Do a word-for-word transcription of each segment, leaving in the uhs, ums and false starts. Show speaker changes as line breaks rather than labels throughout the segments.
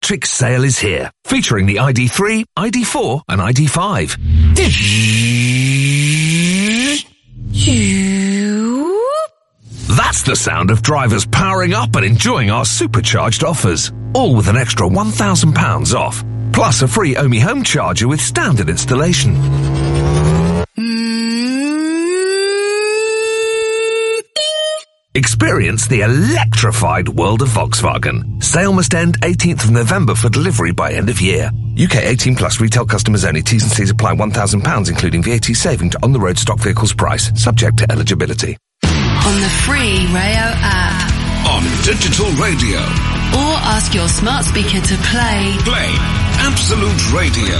electric sale is here, featuring the I D three, I D four and I D five. That's the sound of drivers powering up and enjoying our supercharged offers, all with an extra one thousand pounds off, plus a free Ohmie home charger with standard installation. Experience the electrified world of Volkswagen. Sale must end eighteenth of November for delivery by end of year. U K eighteen plus retail customers only. T's and C's apply. one thousand pounds including V A T saving to on-the-road stock vehicles price, subject to eligibility.
On the free Rayo app.
On digital radio.
Or ask your smart speaker to play.
Play Absolute Radio.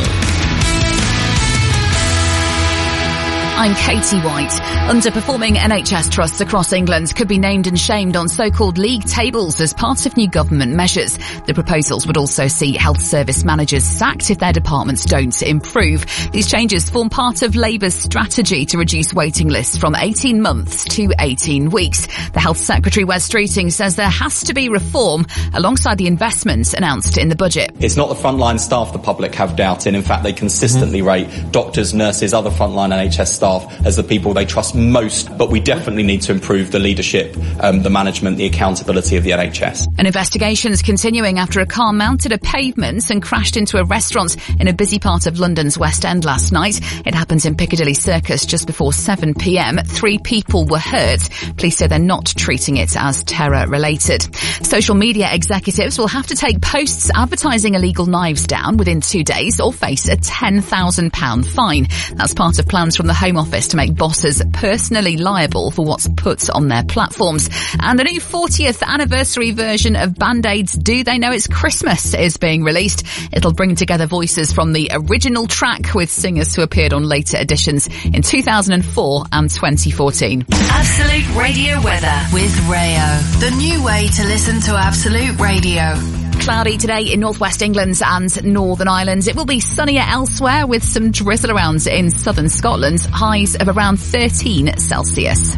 I'm Katie White. Underperforming N H S trusts across England could be named and shamed on so-called league tables as part of new government measures. The proposals would also see health service managers sacked if their departments don't improve. These changes form part of Labour's strategy to reduce waiting lists from eighteen months to eighteen weeks. The Health Secretary, Wes Streeting, says there has to be reform alongside the investments announced in the budget.
It's not the frontline staff the public have doubt in. In fact, they consistently rate doctors, nurses, other frontline N H S staff as the people they trust most, but we definitely need to improve the leadership, um, the management, the accountability of the N H S.
An investigation is continuing after a car mounted a pavement and crashed into a restaurant in a busy part of London's West End last night. It happened in Piccadilly Circus just before seven p m. Three people were hurt. Police say they're not treating it as terror-related. Social media executives will have to take posts advertising illegal knives down within two days or face a ten thousand pounds fine. That's part of plans from the Home Office to make bosses personally liable for what's put on their platforms. And the new fortieth anniversary version of Band-Aid's Do They Know It's Christmas is being released. It'll bring together voices from the original track with singers who appeared on later editions in two thousand four and twenty fourteen.
Absolute Radio weather with Rayo. The new way to listen to Absolute Radio.
Cloudy today in northwest England and Northern Ireland. It will be sunnier elsewhere with some drizzle around in southern Scotland. Highs of around thirteen Celsius.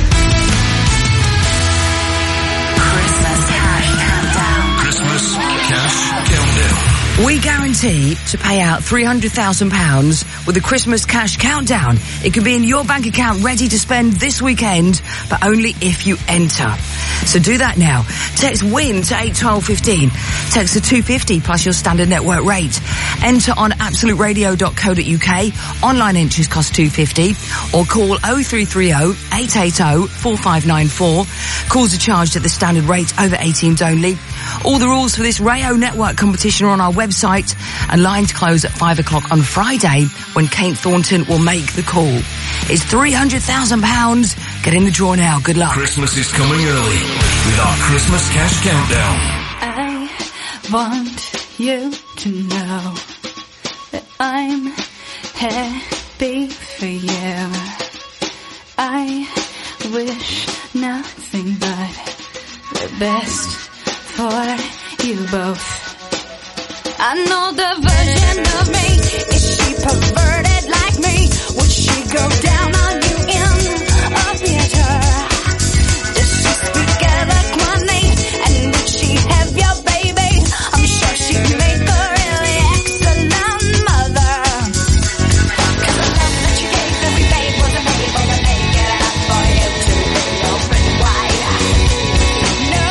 Christmas Cash Countdown.
Christmas Cash Countdown.
We guarantee to pay out three hundred thousand pounds with the Christmas Cash Countdown. It can be in your bank account ready to spend this weekend, but only if you enter. So do that now. Text WIN to eight twelve fifteen. Text the two fifty plus your standard network rate. Enter on absolute radio dot co dot uk. Online entries cost two fifty. Or call oh three three oh, eight eight oh, four five nine four. Calls are charged at the standard rate, over eighteens only. All the rules for this Rayo Network competition are on our website, and lines close at five o'clock on Friday when Kate Thornton will make the call. It's three hundred thousand pounds. Get in the draw now. Good luck.
Christmas is coming early with our Christmas Cash Countdown.
I want you to know that I'm happy for you. I wish nothing but the best for you both. I know the version of me. Is she perverted like me? Would she go down on you in a theater? Does she speak eloquently? And would she have your baby? I'm sure she'd make a really excellent mother. 'Cause the love that you gave every babe wasn't made for the naked eye for you to be open wide. No.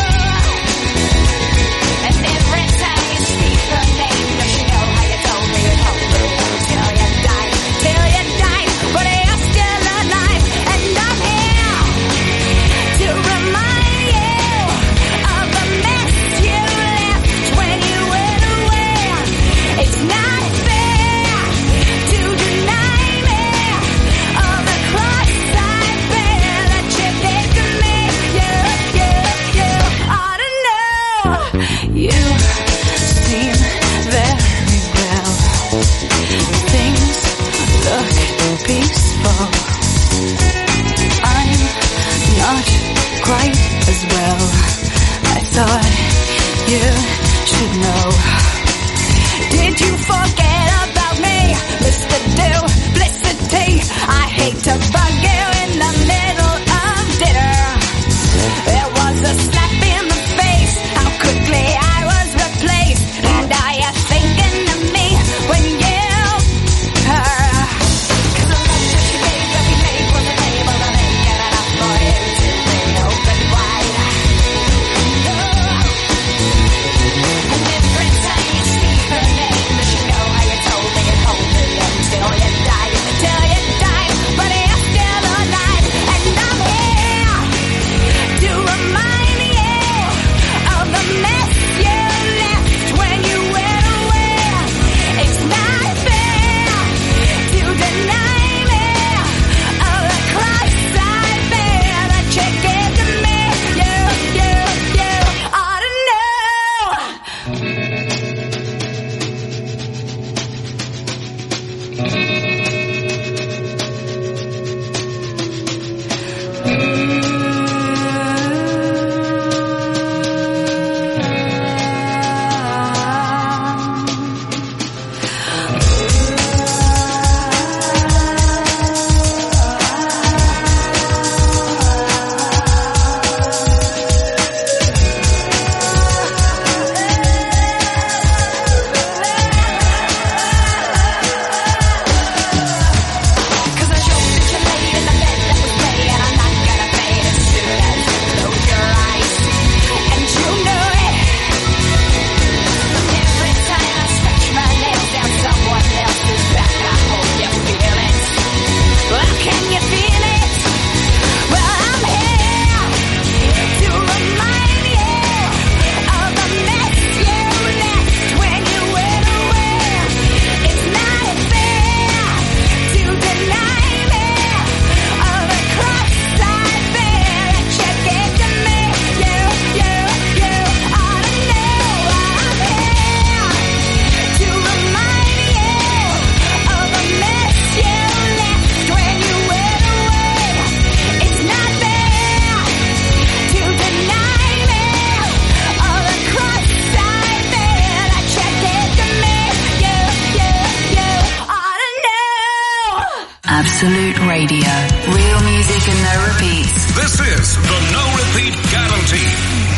And every time you speak her name, don't you know how you told me you'd hold her till you die, till you die? But you're still
Absolute Radio. Real music and no repeats.
This is the No Repeat Guarantee.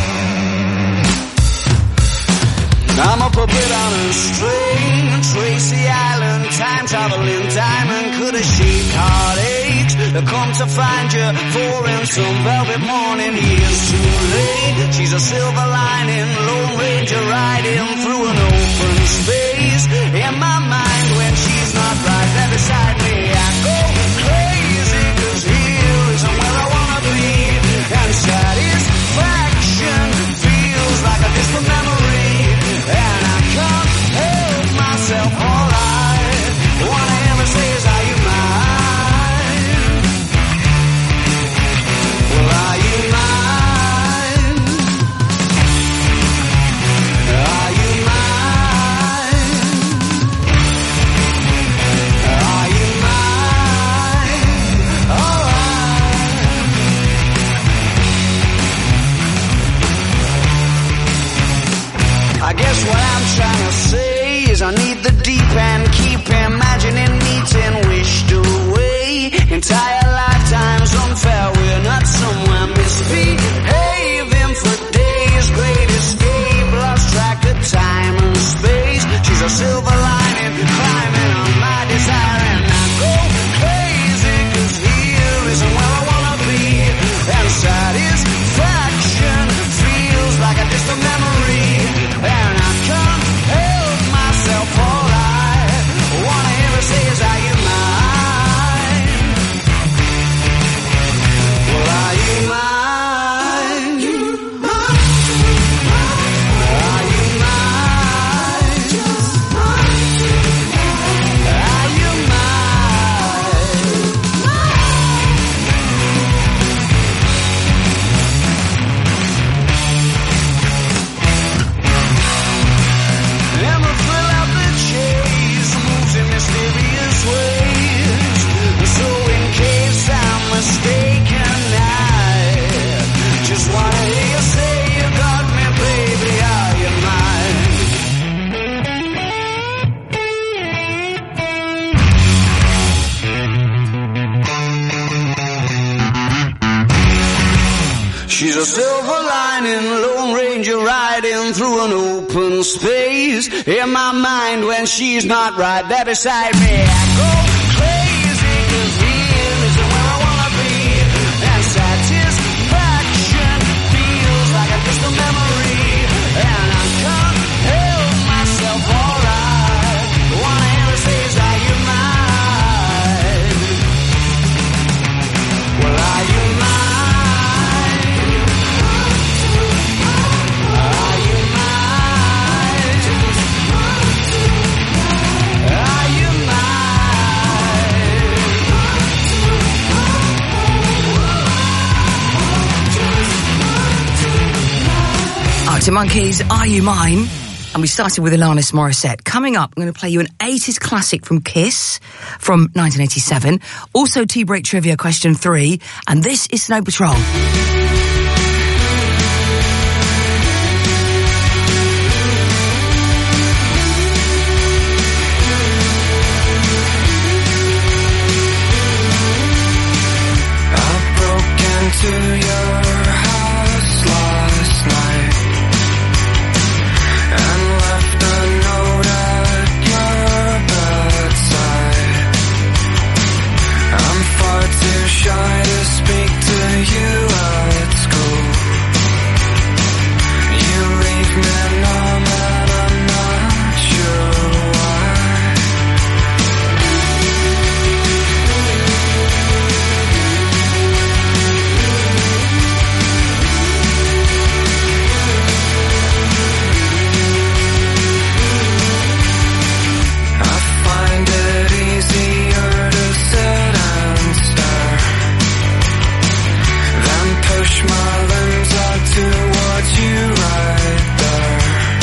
I'm a puppet on a string, Tracy Island, time traveling diamond, could have shaped heartaches. I come to find you for in some velvet morning, years too late. She's a silver lining, Lone Ranger riding through an open space. In my mind when she's not right there beside me, I go crazy, cause here isn't where I wanna be. And satisfaction feels like a distant memory. And I can't help myself, all I wanna ever say is, are you mine? Well, are you mine? Are you mine? Are you mine? Alright. I guess what I'm trying to say is I need the deep end, keep imagining meeting wished away. Entire lifetimes unfair, we're not somewhere misbehaving for days. Great escape, lost track of time and space. She's a silver lining, climbing on my desire. And I go crazy, cause here isn't where I wanna be. And satisfaction feels like a distant memory. And I can't help myself, all I wanna ever say is, are you mine? Well, are you mine? Are you mine? Are you And the thrill of the chase moves in mysterious ways. So in case I'm mistaken, I just wanna hear you say you got me, baby, are you mine? She's a silver lining, Lone Ranger riding through an open space. In my mind when she's not right there beside me, I go crazy, cause here isn't where I wanna be. And satisfaction feels like a distant memory. And I can't help
Arctic Monkeys, Are You Mine? And we started with Alanis Morissette. Coming up, I'm going to play you an eighties classic from Kiss from nineteen eighty-seven. Also, Tea Break Trivia question three. And this is Snow Patrol.
To your house last night and left a note at your bedside. I'm far too shy to speak to you at school. You leave me numb and I'm not sure why. My limbs are towards you right there.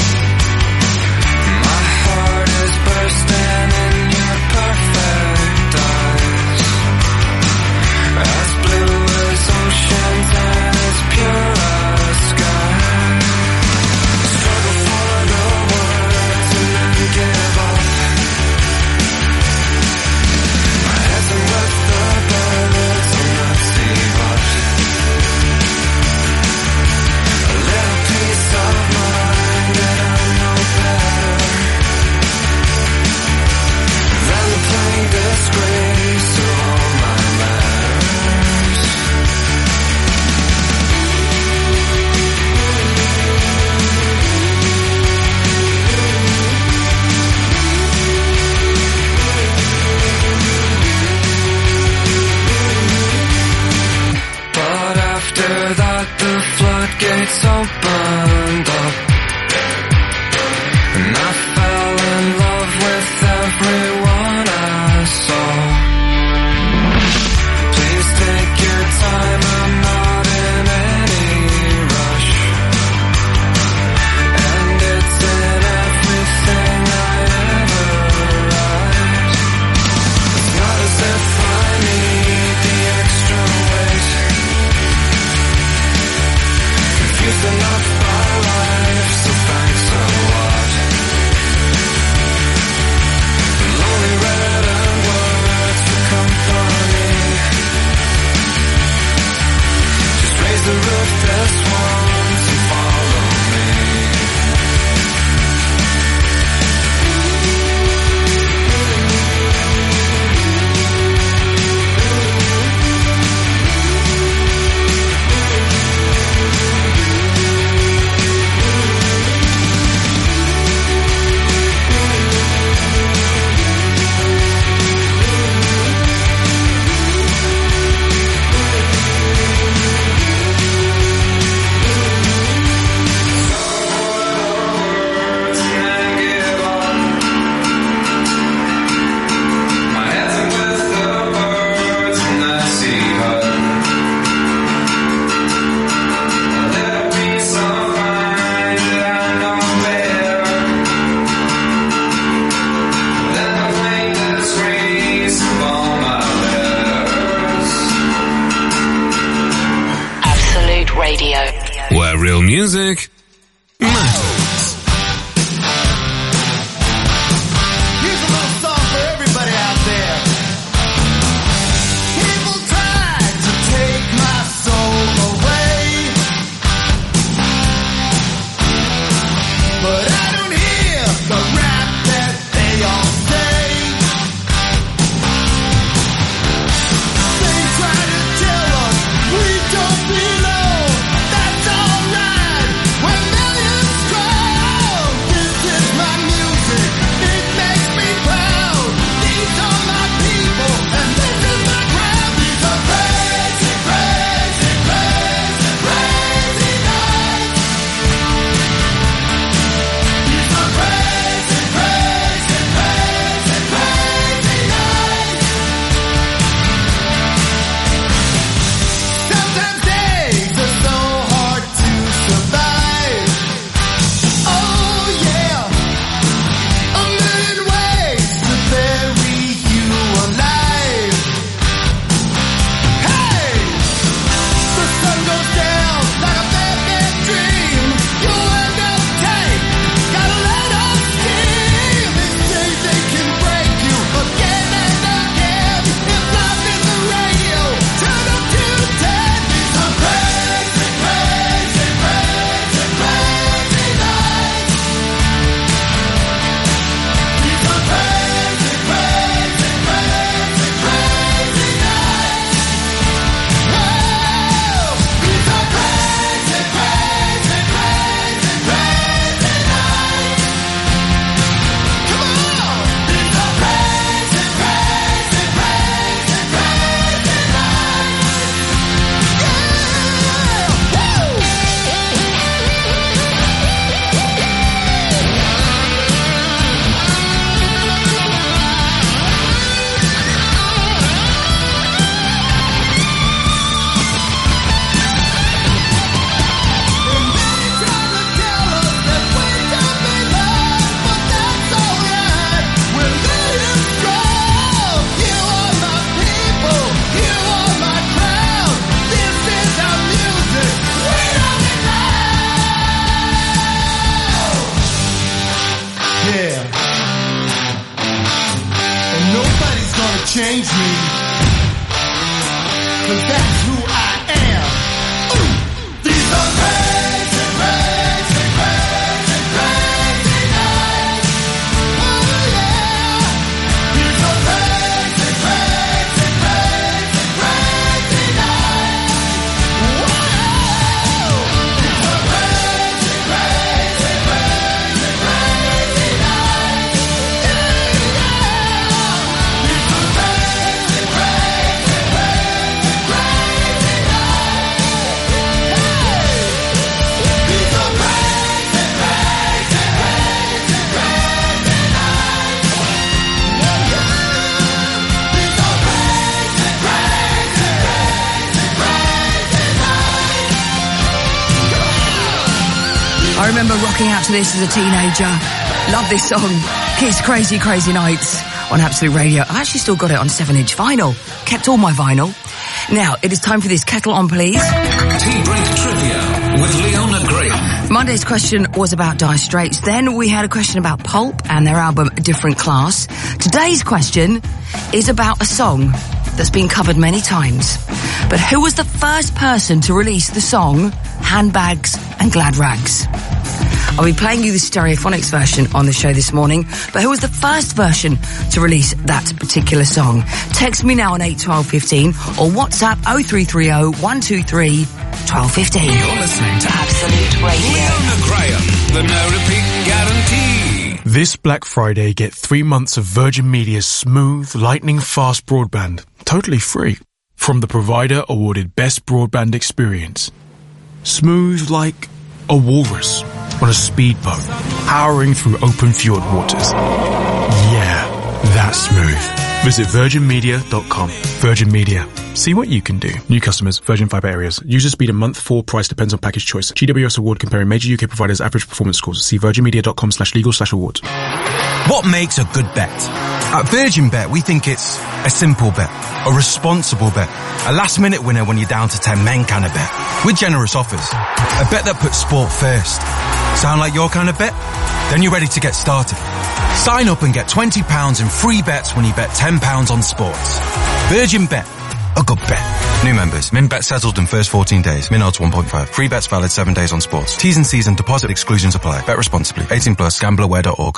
My heart is bursting in your perfect eyes, as blue as oceans and as pure as sky. Struggle for the words and then give up. My head's in with the birds and not see much. Of mind that I know better than the plain disgrace of all my matters. But after that the floodgates opened up, and I fell in love with everyone I saw. Please take your time, I'm not in any rush, and it's in everything I ever write. It's not as if I need the extra weight, confused enough by life, so thanks a lot. Lonely red and words for company. Just raise the roof this once and follow me.
Where real music matters.
Here's a little song for everybody out there. People tried to take my soul away, but I don't hear the rap that they all say. They try to tell us we don't belong. That's alright. When change me. Cause that's who I am. Ooh. These are crazy, crazy, crazy, crazy nights. Oh yeah. These are crazy, crazy, crazy, crazy nights. Whoa. These are crazy, crazy, crazy, crazy nights. Yeah, yeah. These are crazy, crazy, crazy, crazy nights. These are crazy, crazy, crazy, crazy nights. Yeah, yeah. These are crazy, crazy, crazy, crazy nights.
I remember rocking out to this as a teenager. Love this song. Kiss Crazy Crazy Nights on Absolute Radio. I've actually still got it on seven inch vinyl. Kept all my vinyl. Now, it is time for this Kettle On Please.
Tea Break Trivia with Leona Graham.
Monday's question was about Dire Straits. Then we had a question about Pulp and their album A Different Class. Today's question is about a song that's been covered many times. But who was the first person to release the song Handbags and Glad Rags? I'll be playing you the Stereophonics version on the show this morning, but who was the first version to release that particular song? Text me now on eight twelve fifteen or WhatsApp oh three three oh, one two three, twelve fifteen.
You're listening to
Absolute Radio.
Leona Graham, the no repeat guarantee.
This Black Friday, get three months of Virgin Media's smooth, lightning fast broadband, totally free, from the provider awarded Best Broadband Experience. Smooth like a walrus on a speedboat, powering through open fjord waters. Yeah, that's smooth. Visit virgin media dot com. Virgin Media. See what you can do. New customers, Virgin Fibre areas. User speed and month four price depends on package choice. G W S award comparing major U K providers' average performance scores. See virgin media dot com slash legal slash awards.
What makes a good bet? At Virgin Bet, we think it's a simple bet, a responsible bet, a last-minute winner when you're down to ten men kind of bet, with generous offers. A bet that puts sport first. Sound like your kind of bet? Then you're ready to get started. Sign up and get twenty pounds in free bets when you bet ten pounds on sports. Virgin Bet. A good bet. New members. Min bet settled in first fourteen days. Min odds one point five. Free bets valid seven days on sports. T's and C's and deposit exclusions apply. Bet responsibly. eighteen plus. Gambler aware dot org.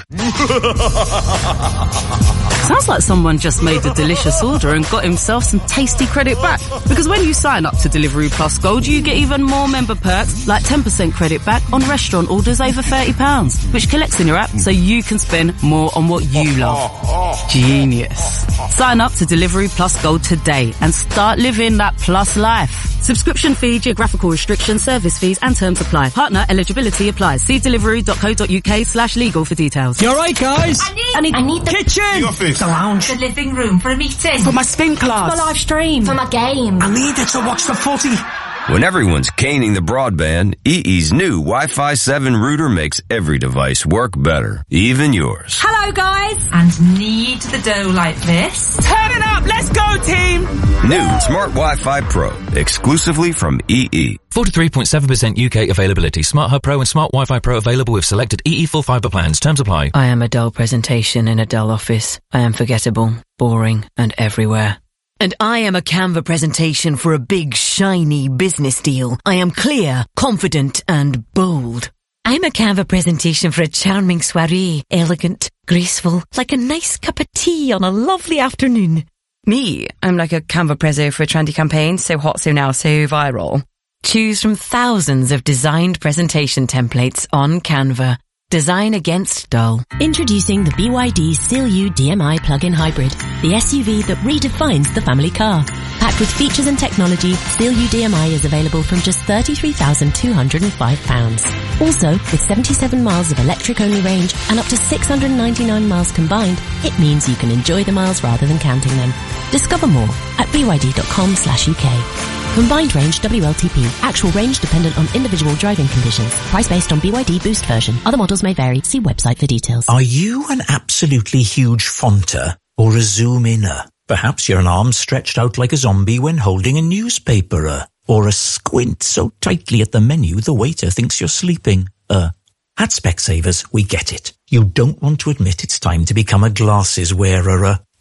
Sounds like someone just made a delicious order and got himself some tasty credit back. Because when you sign up to Delivery Plus Gold, you get even more member perks, like ten percent credit back on restaurant orders over thirty pounds, which collects in your app so you can spend more on what you love. Genius. Sign up to Delivery Plus Gold today and start living that plus life. Subscription fee, geographical restrictions, service fees and terms apply. Partner eligibility applies. See delivery dot co dot uk slash legal for details.
You alright, guys?
I need, I need, I need the
kitchen,
the office,
the lounge,
the living room for a meeting,
for my spin class,
for my live stream, for my game.
I need it to watch the footy.
When everyone's caning the broadband, E E's new Wi-Fi seven router makes every device work better, even yours.
Hello, guys. And need the dough like this.
Turn it up. Let's go, team.
New Smart Wi-Fi Pro, exclusively from E E.
forty-three point seven percent U K availability. Smart Hub Pro and Smart Wi-Fi Pro available with selected E E full fibre plans. Terms apply.
I am a dull presentation in a dull office. I am forgettable, boring, and everywhere. And I am a Canva presentation for a big, shiny business deal. I am clear, confident, and bold. I'm a Canva presentation for a charming soiree, elegant, graceful, like a nice cup of tea on a lovely afternoon.
Me, I'm like a Canva prezzo for a trendy campaign, so hot, so now, so viral.
Choose from thousands of designed presentation templates on Canva. Design against dull.
Introducing the B Y D Seal U D M I plug-in hybrid, the S U V that redefines the family car. Packed with features and technology, Seal U D M I is available from just thirty-three thousand two hundred five pounds. Also, with seventy-seven miles of electric-only range and up to six hundred ninety-nine miles combined, it means you can enjoy the miles rather than counting them. Discover more at b y d dot com slash u k. Combined range W L T P. Actual range dependent on individual driving conditions. Price based on B Y D Boost version. Other models may vary. See website for details.
Are you an absolutely huge fonter or a zoom-inner? Perhaps you're an arm stretched out like a zombie when holding a newspaper, or a squint so tightly at the menu the waiter thinks you're sleeping. Uh, at Specsavers, we get it. You don't want to admit it's time to become a glasses wearer.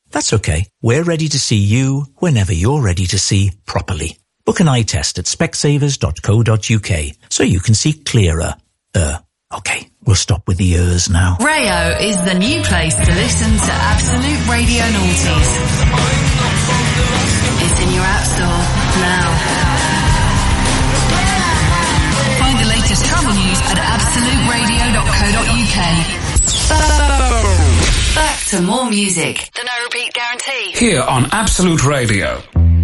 That's okay. We're ready to see you whenever you're ready to see properly. Book an eye test at specsavers dot co dot uk so you can see clearer. Uh, okay, we'll stop with the ers now.
Rayo is the new place to listen to Absolute Radio Noughties. It's in your app store now. Find the latest travel news at absolute radio dot co dot uk. Back to more music. The no repeat guarantee.
Here on Absolute Radio.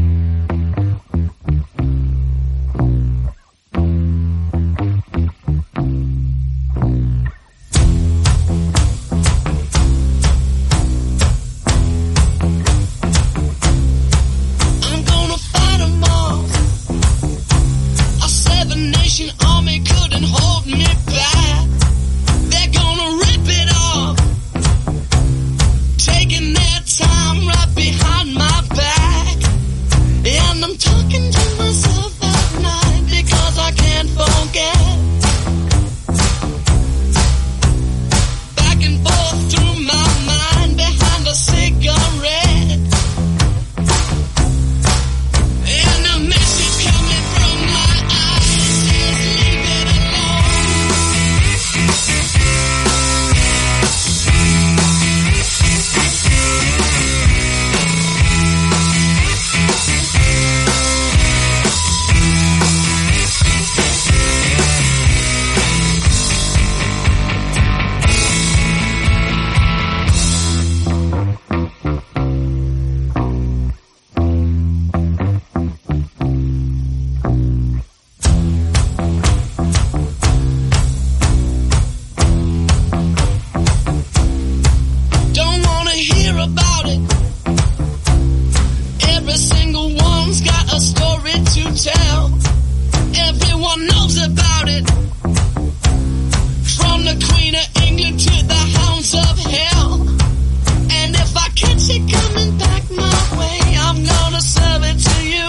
Army couldn't hold me back. They're gonna rip it off, taking their time right behind my back. And I'm talking to myself at night because I can't forget. Back and forth through my mind behind a cigarette, and a message coming from my eyes says leave it don't wanna hear about it. Every single one's got a story to tell. Everyone knows about it. From the Queen of England to the hounds of hell. And if I catch it coming back my way, I'm gonna serve it to you.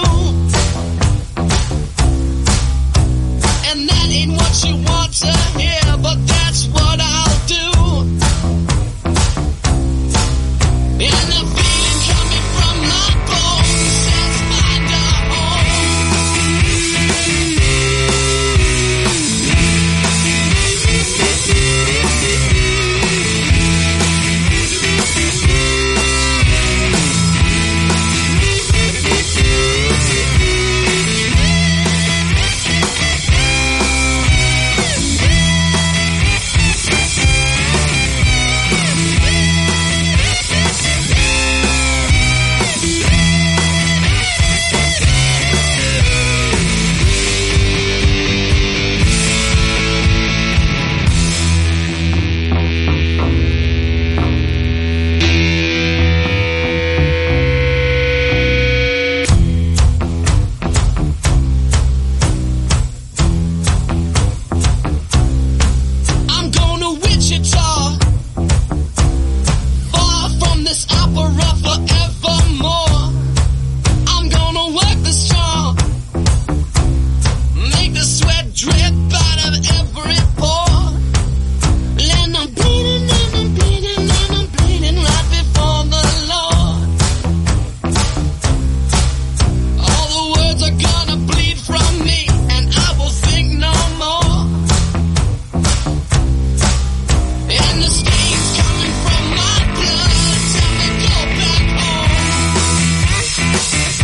And that ain't what you want to hear, but that's what I'll do. And the feeling coming from my bones says find a I'm going to Wichita, far from this opera forevermore. I'm gonna work the strong, make the sweat drip out of every pore. And I'm bleeding and I'm bleeding and I'm bleeding right before the Lord. All the words are gonna bleed from me and I will think no more. And the stains coming from my blood tell me go back home.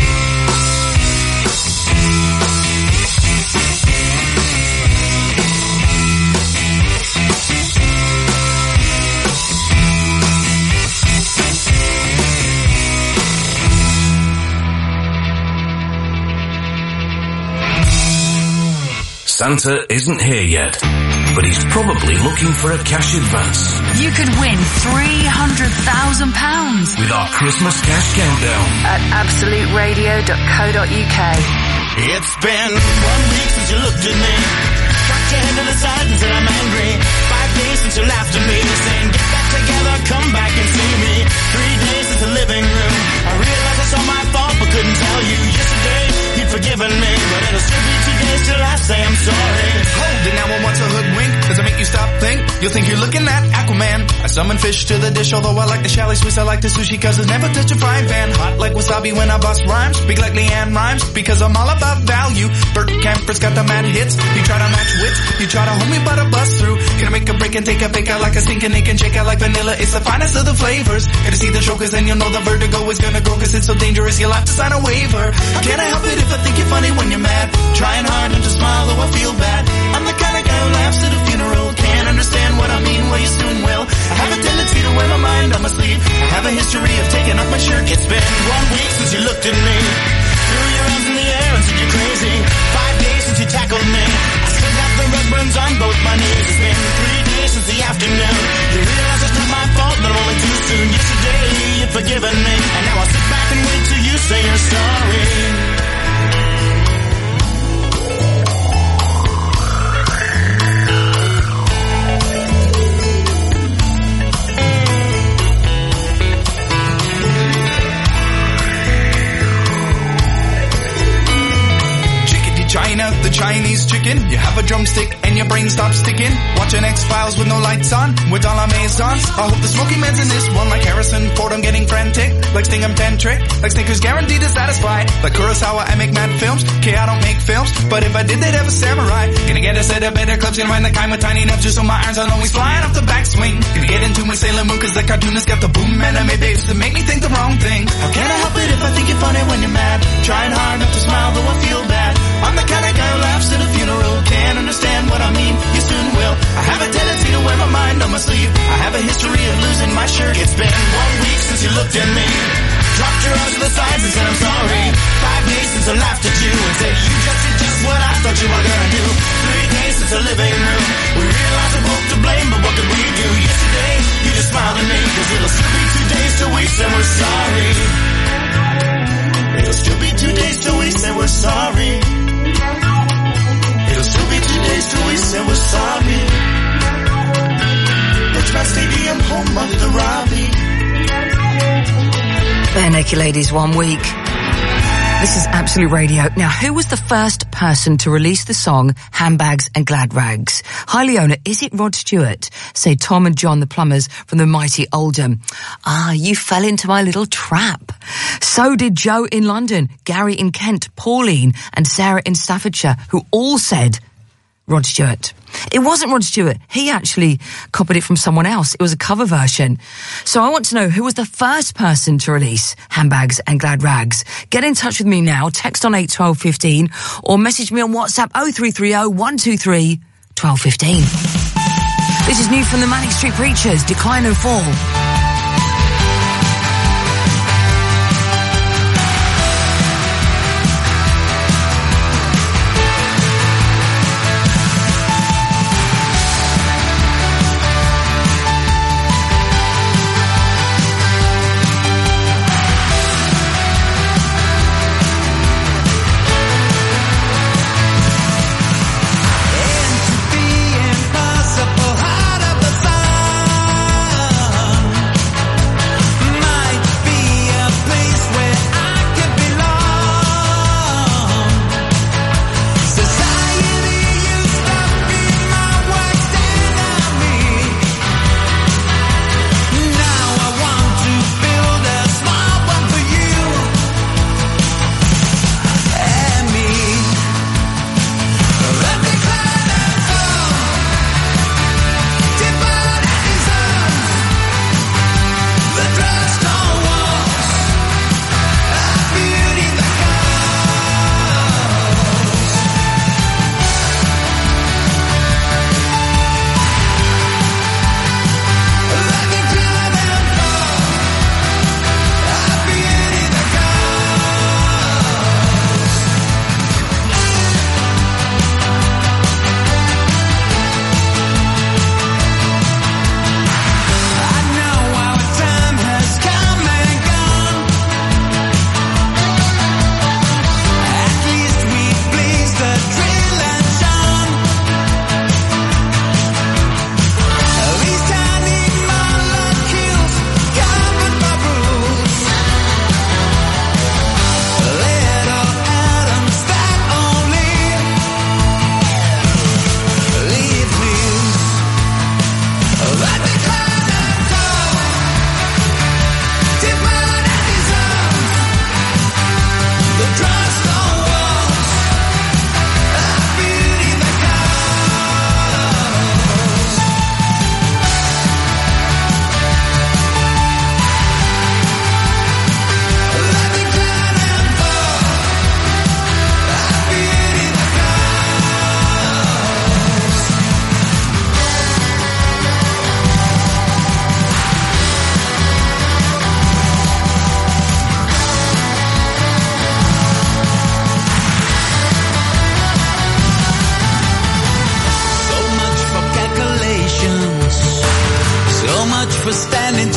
Santa isn't here yet, but he's probably looking for a cash advance
You could win three hundred thousand pounds
with our Christmas cash countdown.
at absolute radio dot co dot uk.
It's been one week since you looked at me, cocked your head to the side and said I'm angry. Five days since you laughed at me, saying get back together, come back and see me. Three days since the living room, I realized it's all my fault but couldn't tell you. Yesterday you'd forgiven me, but it'll still be two days till I say I'm sorry.
Hold it now, I want to hoodwink. Does it make you stop, think?
you'll think you're looking at Aquaman. I summon fish to the dish, although I like the chalet Swiss, I like the sushi, cause it's never touch a frying pan. Hot like wasabi when I bust rhymes, speak like Leanne Rhymes, because I'm all about value. Bert Camper's got the mad hits, you try to match wits, you try to hold me but I bust through. Gonna make a break and take a bake out like a stinking and shake out like vanilla, it's the finest of the flavors. Gonna see the show cause then you'll know the vertigo is gonna go, cause it's so dangerous you'll have to sign a waiver. How can I help it if I think you're funny when you're mad? Trying hard not to smile though I feel bad. I'm the kind of guy who laughs at a funeral, can't understand what I mean, well you soon will. I have a tendency to wear my mind on my sleeve, I have a history of taking off my shirt. It's been one week since you looked at me, threw your arms in the air and said you're crazy. Five days since you tackled me, I still got the red burns on both my knees. It's been three days since the afternoon, you realize it's not my fault, but I'm only too soon. Yesterday you'd forgiven me, and now I'll sit back and wait till you say you're sorry. China, the Chinese chicken. You have a drumstick and your brain stops sticking. Watching X-Files with no lights on, with all our maisons. I hope the smoky man's in this one, like Harrison Ford, I'm getting frantic. Like Sting, I'm tantric. Like Snickers, guaranteed to satisfy. Like Kurosawa, I make mad films. Okay, I don't make films, but if I did, they'd have a samurai. Gonna get a set of better clubs, gonna find the kind with tiny nubs, just so my irons aren't always flying off the backswing. Gonna get into my Sailor Moon, cause the cartoonist got the boom anime babes to make me think the wrong thing. How can I help it if I think you're funny when you're mad? Trying hard not to smile, though I feel bad. I'm the kind of guy who laughs at a funeral, can't understand what I mean, you soon will. I have a tendency to wear my mind on my sleeve, I have a history of losing my shirt. It's been one week since you looked at me, dropped your arms to the sides and said I'm sorry. Five days since I laughed at you and said you just did just what I thought you were gonna do. Three days since the living room, we realized we're both to blame, but what could we do? Yesterday, you just smiled at me, cause it'll still be two days till we say we're sorry. It'll still be two days till we say we're sorry. It'll still be two days till we say we're sorry. Richmond Stadium, home of the Robbie.
Bare Naked Ladies, one week. This is Absolute Radio. Now, who was the first person to release the song Handbags and Glad Rags? Hi, Leona, is it Rod Stewart? Say Tom and John, the plumbers from the mighty Oldham. Ah, you fell into my little trap. So did Joe in London, Gary in Kent, Pauline and Sarah in Staffordshire, who all said Rod Stewart. It wasn't Rod Stewart. He actually copied it from someone else. It was a cover version. So I want to know who was the first person to release Handbags and Glad Rags. Get in touch with me now. Text on eight twelve fifteen or message me on WhatsApp oh three three oh, one two three, one two one five. This is new from the Manic Street Preachers, Decline and Fall.
Impossible heart of the sun.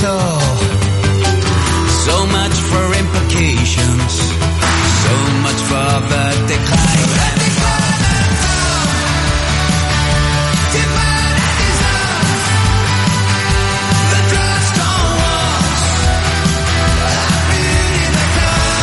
little. So much for implications. So much for the decline. The decline and fall. Divide and dissolve. The drugstore walls. I read in the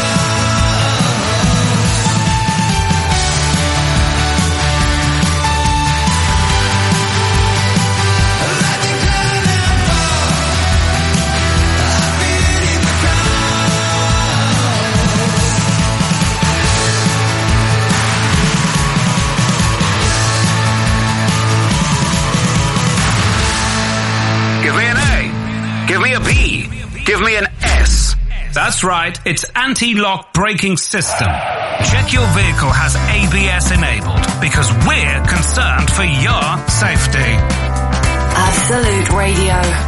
Give me an A. Give me a B. Give me an S.
That's right, it's anti-lock braking system. Check your vehicle has A B S enabled because we're concerned for your safety.
Absolute Radio.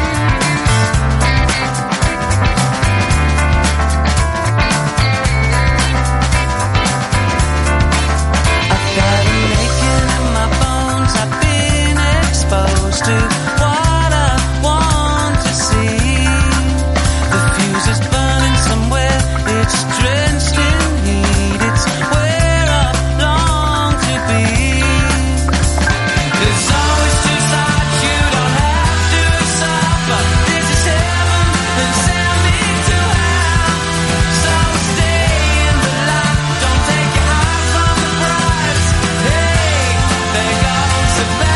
To what I want to see. The fuse is burning somewhere. It's drenched in heat. It's where I long to be. There's always two sides. You don't have to suffer. This is heaven and send me to hell. So stay in the light. Don't take your eyes from the prize. Hey, there goes the bell.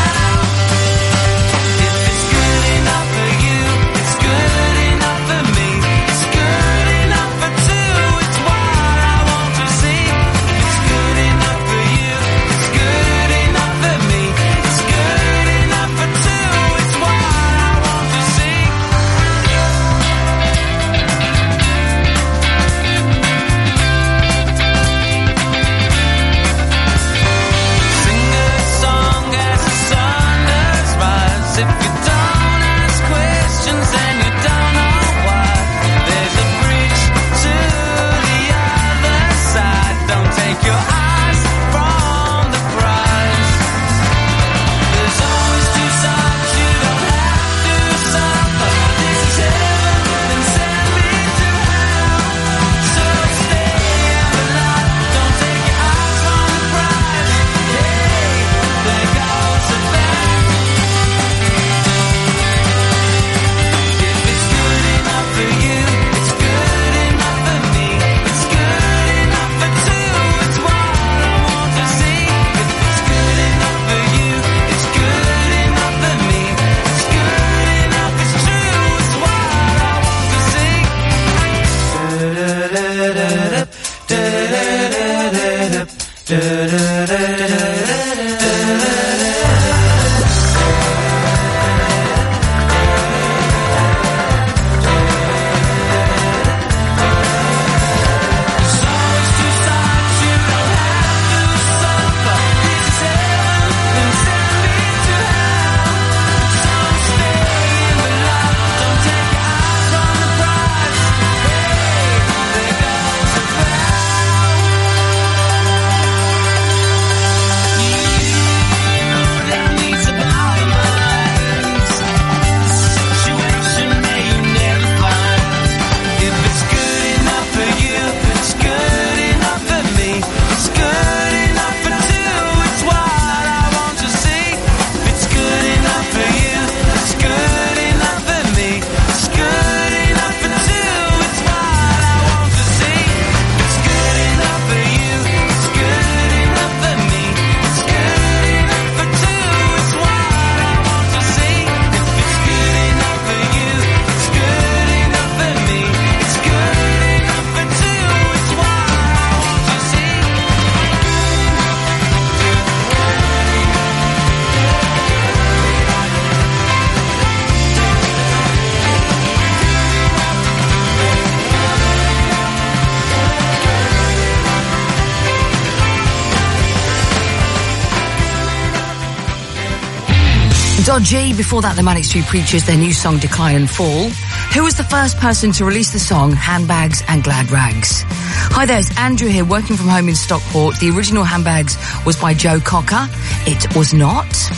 Dodgy, before that the Manic Street Preachers, their new song Decline and Fall. Who was the first person to release the song Handbags and Glad Rags? Hi there, it's Andrew here, working from home in Stockport. The original Handbags was by Joe Cocker. It was not.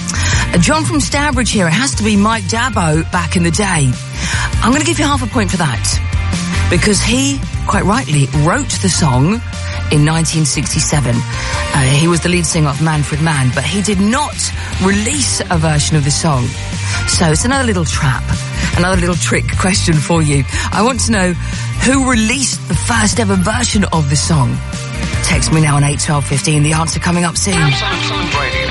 Uh, John from Stourbridge here. It has to be Mike Dabo back in the day. I'm going to give you half a point for that. Because he, quite rightly, wrote the song in nineteen sixty-seven. Uh, he was the lead singer of Manfred Mann, but he did not release a version of the song. So it's another little trap, another little trick question for you. I want to know who released the first ever version of the song. Text me now on eight twelve fifteen. The answer coming up soon.
Absolute Radio.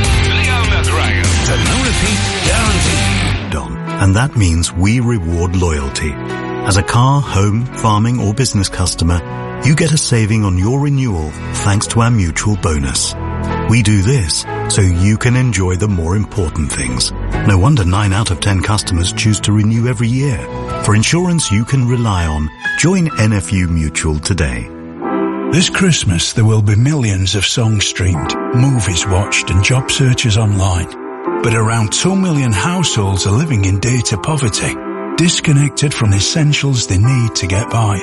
Leo McGregor. To no repeat guarantee.
Don. And that means we reward loyalty. As a car, home, farming or business customer, you get a saving on your renewal thanks to our mutual bonus. We do this so you can enjoy the more important things. No wonder nine out of ten customers choose to renew every year. For insurance you can rely on, join N F U Mutual today.
This Christmas there will be millions of songs streamed, movies watched and job searches online. But around two million households are living in data poverty, disconnected from the essentials they need to get by.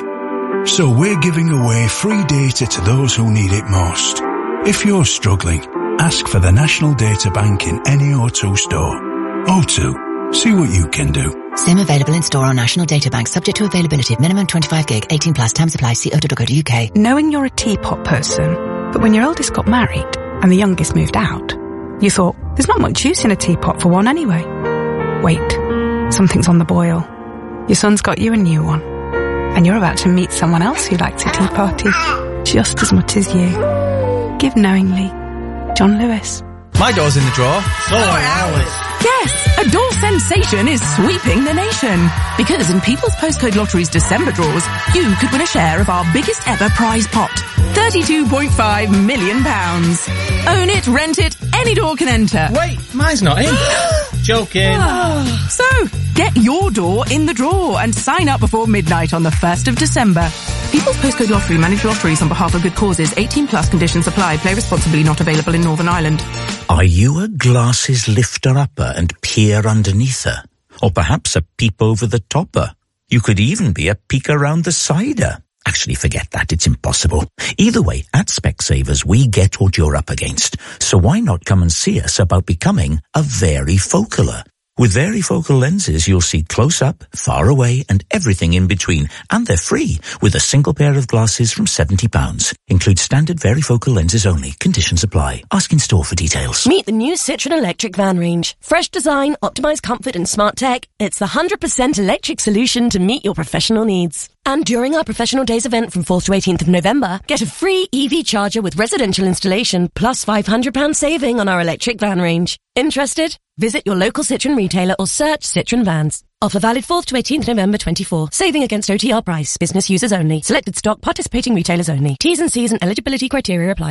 So we're giving away free data to those who need it most. If you're struggling, ask for the National Data Bank in any O two store. O two, see what you can do.
SIM available in store on National Data Bank, subject to availability. Minimum twenty-five gig, eighteen plus, terms apply, see o two dot co dot uk.
Knowing you're a teapot person, but when your eldest got married and the youngest moved out, you thought, there's not much use in a teapot for one anyway. Wait, something's on the boil. Your son's got you a new one. And you're about to meet someone else who likes a tea party just as much as you. Give knowingly. John Lewis.
My door's in the drawer. So are ours.
Yes, a door sensation is sweeping the nation. Because in People's Postcode Lottery's December draws, you could win a share of our biggest ever prize pot. thirty-two point five million pounds. Own it, rent it, any door can enter.
Wait, mine's not in. Joking.
So, get your door in the draw and sign up before midnight on the first of December. People's Postcode Lottery manage lotteries on behalf of good causes. eighteen plus conditions apply. Play responsibly. Not available in Northern Ireland.
Are you a glasses lifter-upper and peer underneath her? Or perhaps a peep over the topper? You could even be a peek around the cider. Actually, forget that. It's impossible. Either way, at Specsavers, we get what you're up against. So why not come and see us about becoming a varifocaler? With varifocal lenses, you'll see close up, far away, and everything in between. And they're free, with a single pair of glasses from seventy pounds. Include standard varifocal lenses only. Conditions apply. Ask in store for details.
Meet the new Citroen electric van range. Fresh design, optimized comfort and smart tech. It's the one hundred percent electric solution to meet your professional needs. And during our Professional Days event from fourth to eighteenth of November, get a free E V charger with residential installation plus five hundred pounds saving on our electric van range. Interested? Visit your local Citroen retailer or search Citroen Vans. Offer valid fourth to eighteenth November twenty-four. Saving against O T R price. Business users only. Selected stock. Participating retailers only. T's and C's and eligibility criteria apply.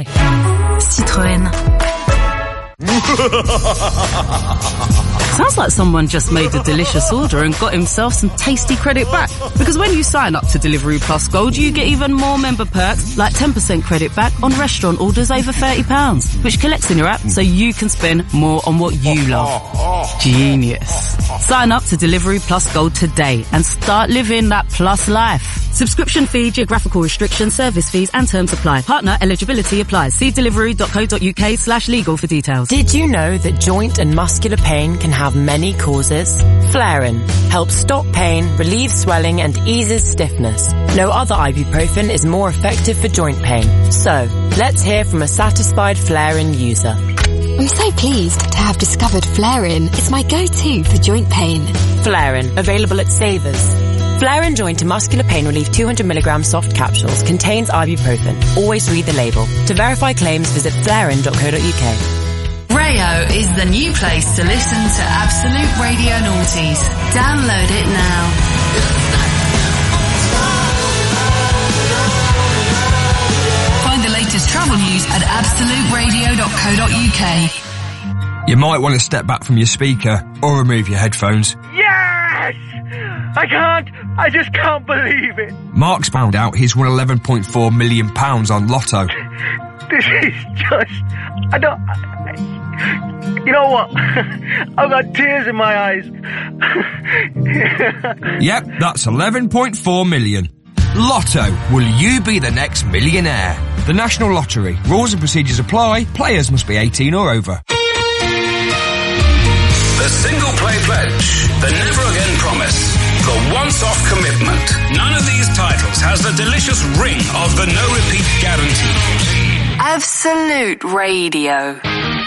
Citroën. Sounds like someone just made a delicious order and got himself some tasty credit back. Because when you sign up to Deliveroo Plus Gold, you get even more member perks, like ten percent credit back on restaurant orders over thirty pounds, which collects in your app so you can spend more on what you love. Genius. Sign up to Deliveroo Plus Gold today and start living that plus life. Subscription fee, geographical restrictions, service fees and terms apply. Partner eligibility applies. See deliveroo dot co dot uk slash legal for details.
Did you know that joint and muscular pain can have many causes? Flarin helps stop pain, relieves swelling and eases stiffness. No other ibuprofen is more effective for joint pain. So, let's hear from a satisfied Flarin user.
I'm so pleased to have discovered Flarin. It's my go-to for joint pain.
Flarin, available at Savers. Flarin Joint and Muscular Pain Relief two hundred milligram soft capsules contains ibuprofen. Always read the label. To verify claims, visit flarin dot co dot uk.
Rayo is the new place to listen to Absolute Radio Noughties. Download it now. Find the latest travel news at absolute radio dot co dot uk.
You might want to step back from your speaker or remove your headphones.
Yes! I can't, I just can't believe it.
Mark's found out he's won eleven point four million pounds on Lotto.
This is just, I don't, I, you know what? I've got tears in my eyes.
Yep, that's eleven point four million. Lotto, will you be the next millionaire? The National Lottery. Rules and procedures apply. Players must be eighteen or over.
The single play pledge, the never again promise, the once off commitment. None of these titles has the delicious ring of the no repeat guarantee.
Absolute Radio.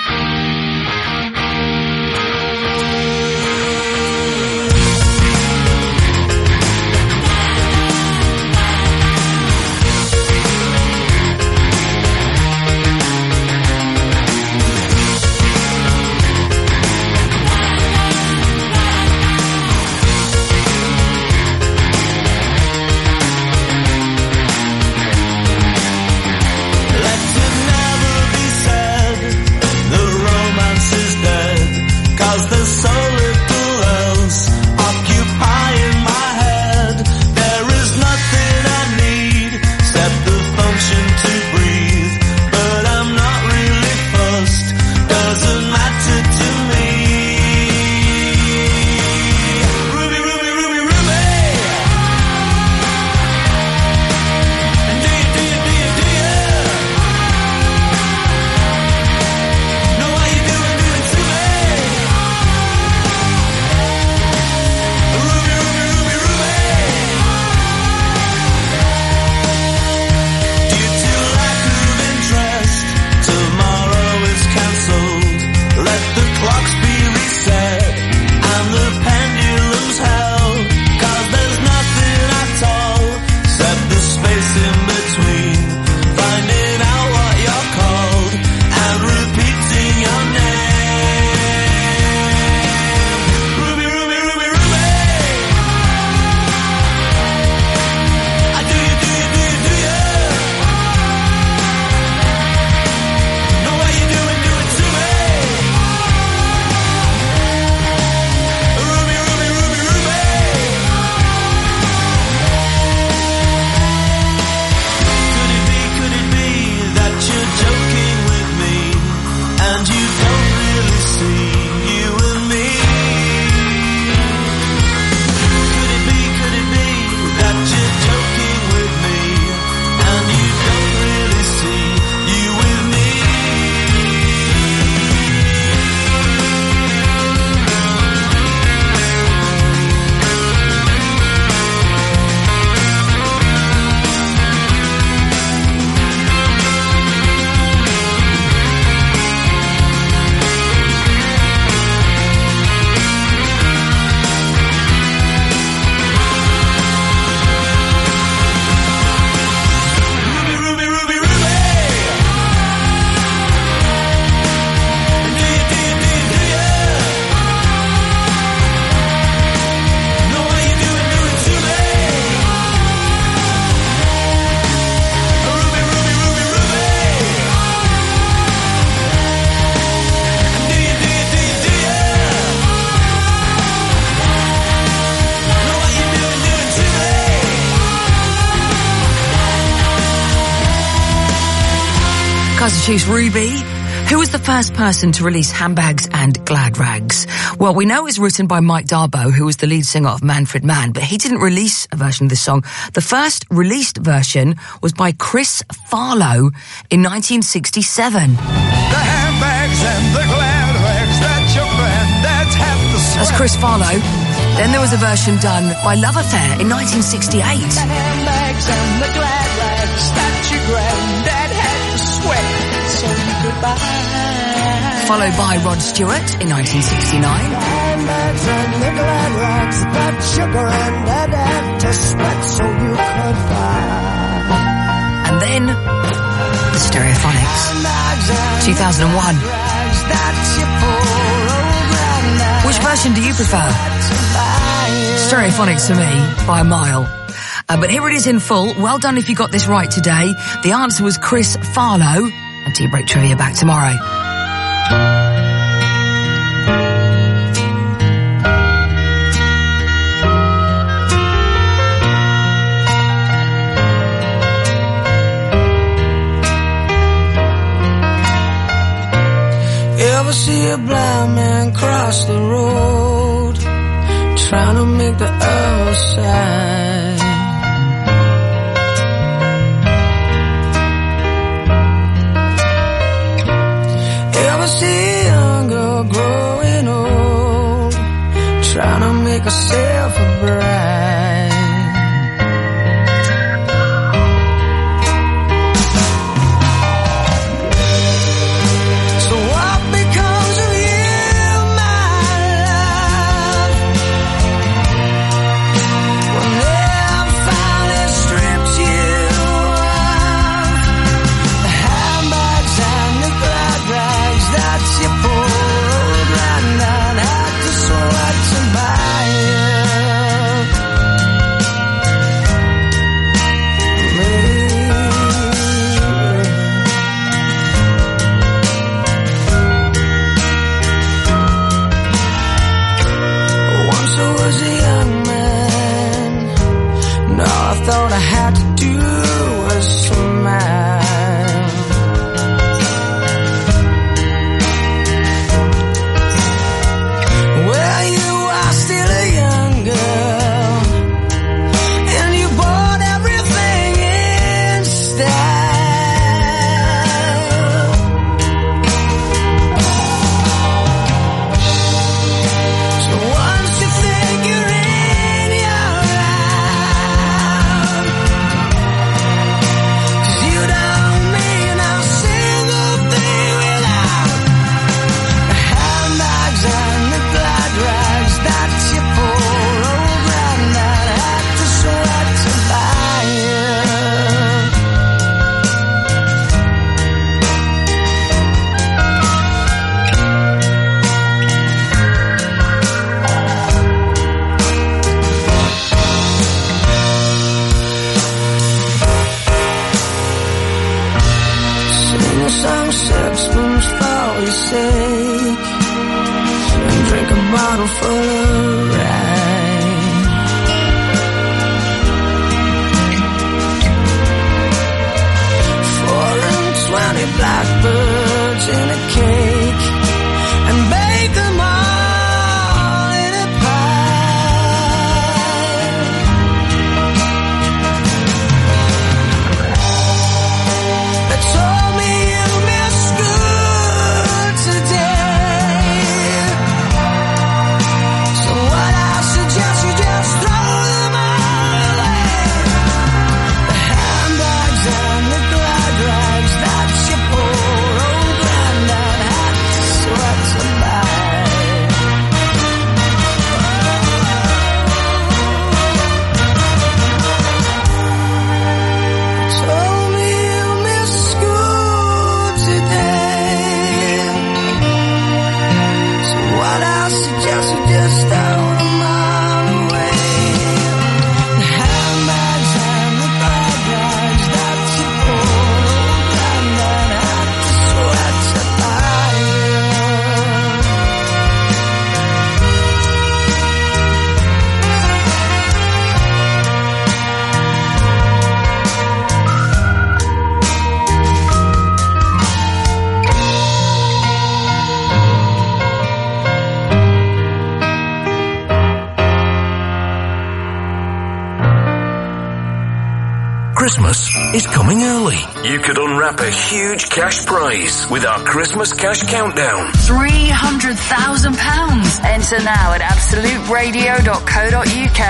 Kaiser Chiefs Ruby. Who was the first person to release Handbags and Glad Rags? Well, we know it's written by Mike Darbo, who was the lead singer of Manfred Mann, but he didn't release a version of this song. The first released version was by Chris Farlowe in nineteen sixty-seven.
The handbags and the glad rags that your granddad's have to sweat.
That's Chris Farlowe. Then there was a version done by Love Affair in nineteen sixty-eight.
The handbags and the glad rags that your granddad had to sweat so you could buy.
Followed by Rod Stewart in nineteen sixty-nine.
The handbags and the glad rags that your granddad had to sweat so you could buy.
And then the Stereophonics, two thousand one. Which version do you prefer? Stereophonics for me, by a mile. Uh, but here it is in full. Well done if you got this right today. The answer was Chris Farlowe. And Tea Break Trivia back tomorrow.
Ever see a blind man cross the road, trying to make the other side? Ever see a young girl growing old, make herself a bride. So what becomes of you, my love, when they have finally stripped you of the handbags and the glad rags that you pulled round and had to sweat to buy you? Once I was a young man, and all I thought I had to do was smile. Well, you are still a young girl, and you bought everything in style. So once you think you're in your round, 'cause you don't mean a single thing without the handbags and the glad rags that you poor old granddad had to sweat to buy you. Sing a song, sip spoons for your sake, and drink a bottle full of rye. Four and twenty blackbirds in a cake, and bake them all in a pie. They told me you miss good today, so what I suggest you just throw them all away. The handbags and the glad rags that you poor old granddad had to sweat to buy. Told me you miss school today, so what I suggest you just throw them all away. The handbags and the glad rags that you poor old granddad had to sweat to buy you.
Christmas is coming early. You could unwrap a huge cash prize with our Christmas Cash Countdown.
three hundred thousand pounds. Enter now at absolute radio dot co dot uk.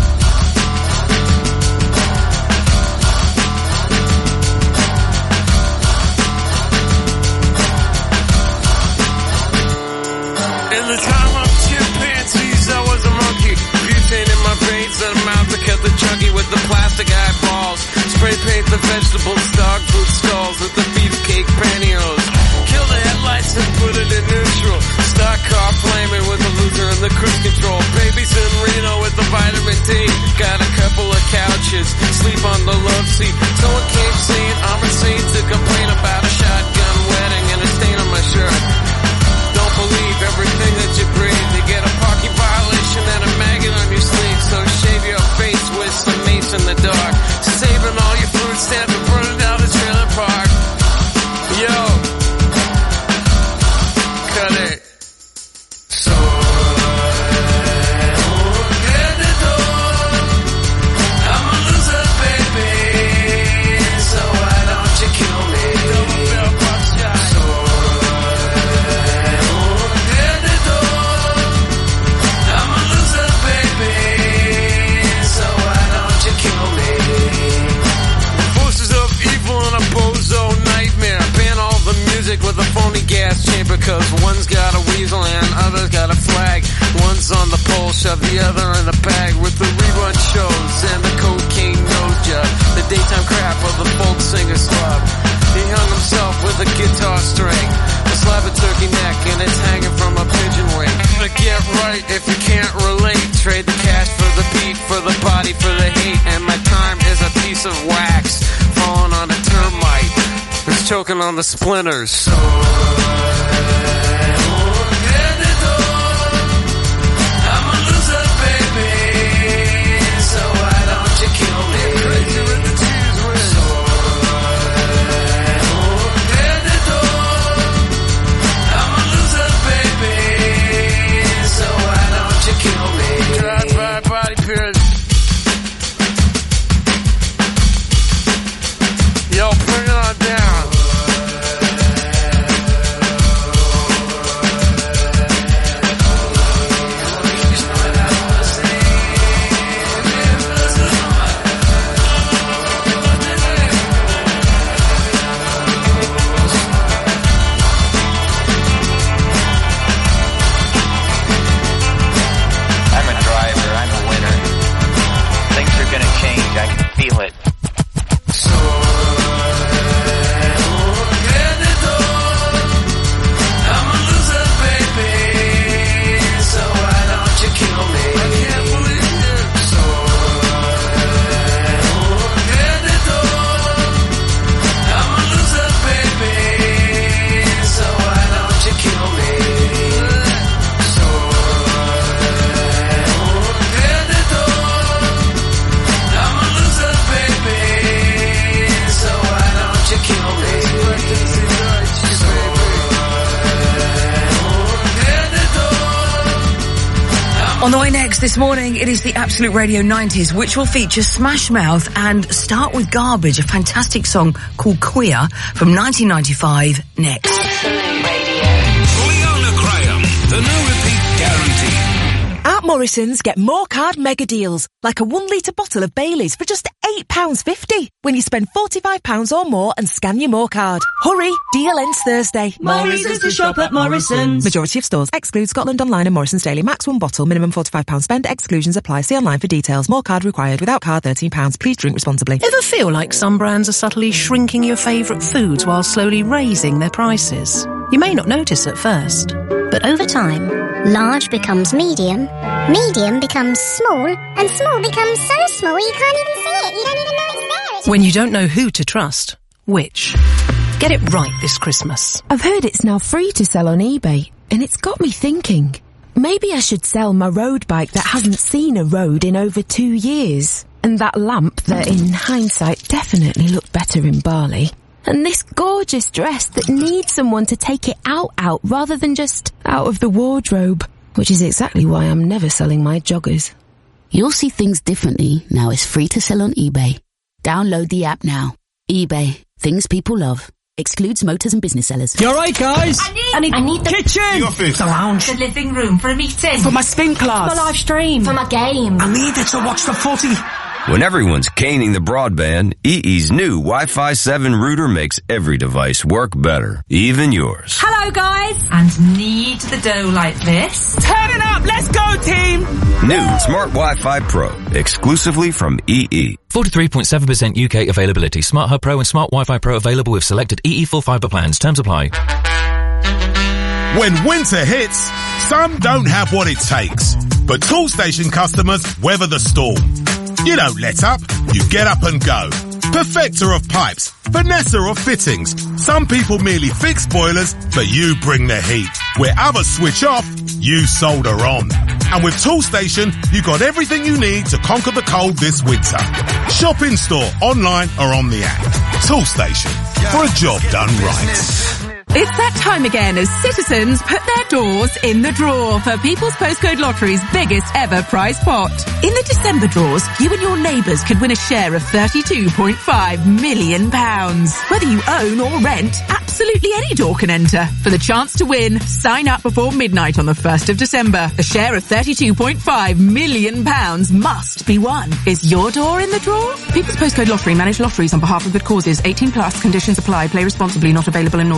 In the time of chimpanzees, I was a monkey. Butane in my veins and a mouth to cut the chunky with the plastic eyeballs. Spray paint the vegetables, dog food stalls with the beefcake pantyhose. Kill the headlights and put it in neutral. Stock car flaming with the loser and the cruise control. Babies in Reno with the vitamin D. Got a couple of couches, sleep on the love seat. Someone came saying I'm insane to complain about a shotgun wedding and a stain on my shirt. Don't believe everything that you breathe. You get a parking violation and a maggot on your sleeve. So shave your face with some mace in the dark. Saving all your food stamps and burning down the trailer park. Yo, cut it. So I'm a loser, baby. So why don't you kill me? shove the other in a bag with the rerun shows and the cocaine nose job, the daytime crap of the folk singer's club. He hung himself with a guitar string, a slab of turkey neck, and it's hanging from a pigeon wing. But get right if you can't relate. Trade the cash for the beat, for the body, for the hate. And my time is a piece of wax falling on a termite who's choking on the splinters. So
On the way next this morning, it is the Absolute Radio nineties, which will feature Smash Mouth and Start With Garbage, a fantastic song called Queer from nineteen ninety-five, next.
Leona Graham, the no repeat guarantee.
At Morrison's, get more card mega deals, like a one litre bottle of Baileys for just eight pounds fifty when you spend forty-five pounds or more and scan your More card. Hurry, deal ends Thursday.
Morrison's to shop at Morrison's.
Majority of stores exclude Scotland Online and Morrison's Daily. Max one bottle, minimum forty-five pounds spend, exclusions apply. See online for details. More card required. Without card, thirteen pounds. Please drink responsibly.
Ever feel like some brands are subtly shrinking your favourite foods while slowly raising their prices? You may not notice at first,
but over time, large becomes medium, medium becomes small, and small becomes so small you can't even see it. You don't even know it's there. It's
when you don't know who to trust, which? Get it right this Christmas.
I've heard it's now free to sell on eBay, and it's got me thinking. Maybe I should sell my road bike that hasn't seen a road in over two years, and that lamp that in hindsight definitely looked better in Bali. And this gorgeous dress that needs someone to take it out out rather than just out of the wardrobe, which is exactly why I'm never selling my joggers.
You'll see things differently now it's free to sell on eBay. Download the app now. eBay. Things people love. Excludes motors and business sellers.
You alright, guys?
I need,
I need,
I need the
kitchen!
The
office! The lounge!
The living room for a meeting!
For my spin class!
For my live stream! For my game!
I need it to watch the footy!
When everyone's caning the broadband, E E's new Wi-Fi seven router makes every device work better, even yours.
Hello, guys! And knead the dough like this.
Turn it up! Let's go, team!
New Smart Wi-Fi Pro, exclusively from E E.
forty-three point seven percent U K availability. Smart Hub Pro and Smart Wi-Fi Pro available with selected E E full fibre plans. Terms apply.
When winter hits, some don't have what it takes. But Toolstation customers weather the storm. You don't let up, you get up and go. Perfecter of pipes, Vanessa of fittings. Some people merely fix boilers, but you bring the heat. Where others switch off, you solder on. And with Toolstation, you got everything you need to conquer the cold this winter. Shop in store, online or on the app. Toolstation, for a job done right.
It's that time again as citizens put their doors in the drawer for People's Postcode Lottery's biggest ever prize pot. In the December draws, you and your neighbours could win a share of thirty-two point five million pounds. Whether you own or rent, absolutely any door can enter. For the chance to win, sign up before midnight on the first of December. A share of thirty-two point five million pounds must be won. Is your door in the drawer? People's Postcode Lottery manage lotteries on behalf of good causes. eighteen plus, conditions apply. Play responsibly, not available in Northern Ireland.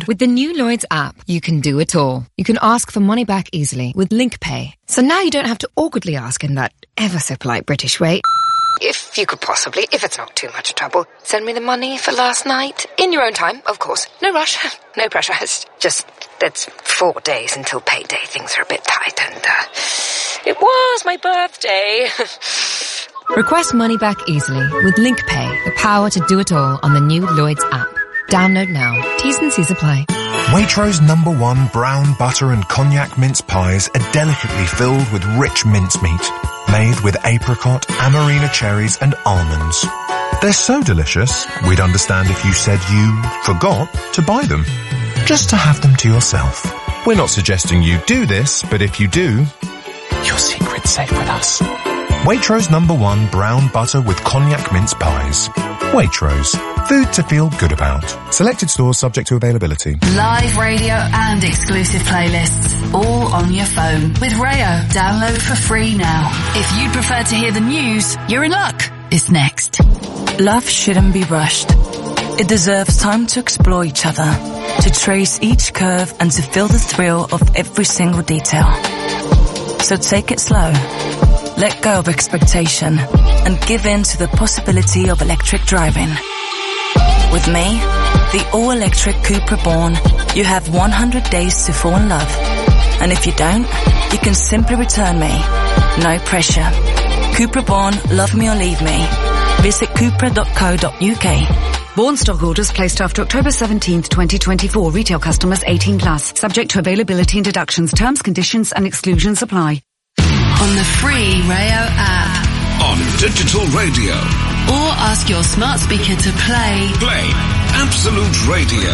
pound.
With the new Lloyds app, you can do it all. You can ask for money back easily with LinkPay. So now you don't have to awkwardly ask in that ever so polite British way. If you could possibly, if it's not too much trouble, send me the money for last night. In your own time, of course. No rush, no pressure. It's just, it's four days until payday. Things are a bit tight and, uh, it was my birthday. Request money back easily with LinkPay, the power to do it all on the new Lloyds app. Download now. T's and C's apply.
Waitrose number one brown butter and cognac mince pies are delicately filled with rich mincemeat, made with apricot, amarena cherries and almonds. They're so delicious, we'd understand if you said you forgot to buy them, just to have them to yourself. We're not suggesting you do this, but if you do, your secret's safe with us. Waitrose number one brown butter with cognac mince pies. Waitrose. Food to feel good about. Selected stores subject to availability.
Live radio and exclusive playlists, all on your phone. With Rayo, download for free now. If you'd prefer to hear the news, you're in luck. It's next.
Love shouldn't be rushed. It deserves time to explore each other, to trace each curve and to feel the thrill of every single detail. So take it slow. Let go of expectation and give in to the possibility of electric driving. With me, the all-electric Cupra Born, you have one hundred days to fall in love. And if you don't, you can simply return me. No pressure. Cupra Born, love me or leave me. Visit cupra dot co dot uk.
Born stock orders placed after October seventeenth, twenty twenty-four. Retail customers eighteen plus. Subject to availability and deductions. Terms, conditions and exclusions apply.
On the free Rayo app.
On digital radio.
Or ask your smart speaker to play.
Play Absolute Radio.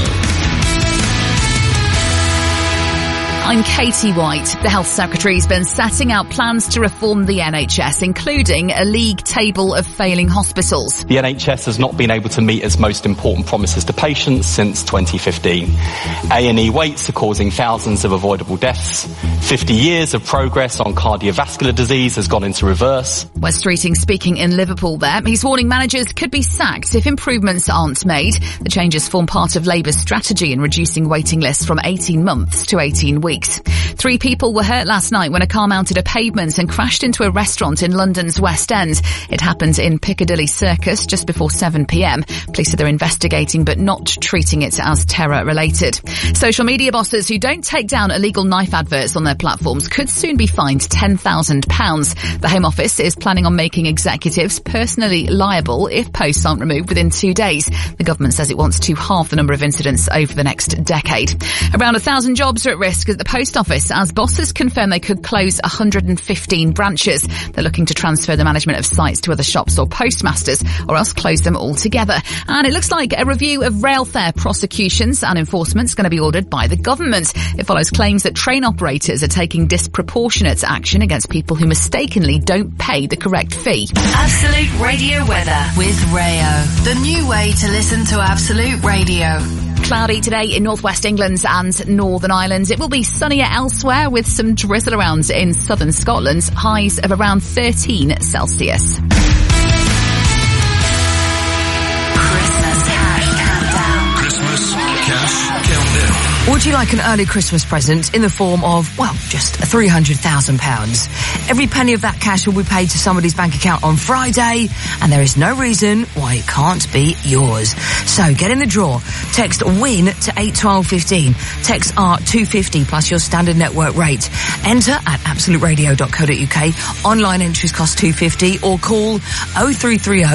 I'm Katie White. The Health Secretary's been setting out plans to reform the N H S, including a league table of failing hospitals.
The N H S has not been able to meet its most important promises to patients since twenty fifteen. A and E waits are causing thousands of avoidable deaths. fifty years of progress on cardiovascular disease has gone into reverse.
Wes Streeting speaking in Liverpool there. He's warning managers could be sacked if improvements aren't made. The changes form part of Labour's strategy in reducing waiting lists from eighteen months to eighteen weeks. Three people were hurt last night when a car mounted a pavement and crashed into a restaurant in London's West End. It happened in Piccadilly Circus just before seven p.m. Police said they're investigating but not treating it as terror-related. Social media bosses who don't take down illegal knife adverts on their platforms could soon be fined ten thousand pounds. The Home Office is planning on making executives personally liable if posts aren't removed within two days. The government says it wants to halve the number of incidents over the next decade. Around a thousand jobs are at risk at the post office as bosses confirm they could close one hundred fifteen branches. They're looking to transfer the management of sites to other shops or postmasters or else close them altogether. And it looks like a review of rail fare prosecutions and enforcement is going to be ordered by the government. It follows claims that train operators are taking disproportionate action against people who mistakenly don't pay the correct fee.
Absolute Radio weather with Rayo. The new way to listen to Absolute Radio.
Cloudy today in northwest England and Northern Ireland. It will be sunnier elsewhere with some drizzle around in southern Scotland. Highs of around thirteen Celsius.
Would you like an early Christmas present in the form of, well, just three hundred thousand pounds? Every penny of that cash will be paid to somebody's bank account on Friday, and there is no reason why it can't be yours. So get in the draw. Text WIN to eight twelve fifteen. Text R two fifty plus your standard network rate. Enter at absolute radio dot co dot uk. Online entries cost two fifty or call oh three three oh